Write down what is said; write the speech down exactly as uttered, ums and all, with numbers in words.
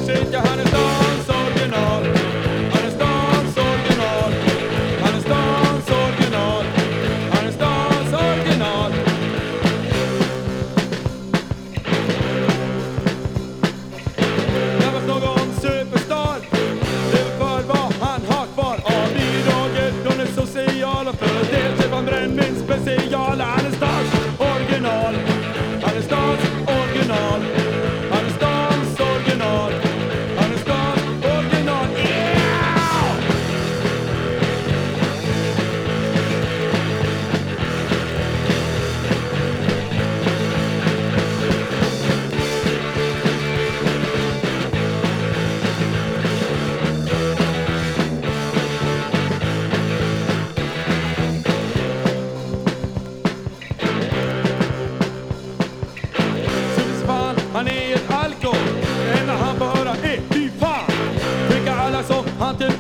vet jag, han är stans original. Han är stans original. Han är stans original. Han är stans original. Det var någon superstar. Det var vad han har kvar av bidraget från det sociala. För det är man brännvin special. Han är stans original. Han är stans original. Han är stans original. Han är stans original. Yeah! Han är ett alkohol. Det enda han får höra är fy fan. Skicka alla som han typ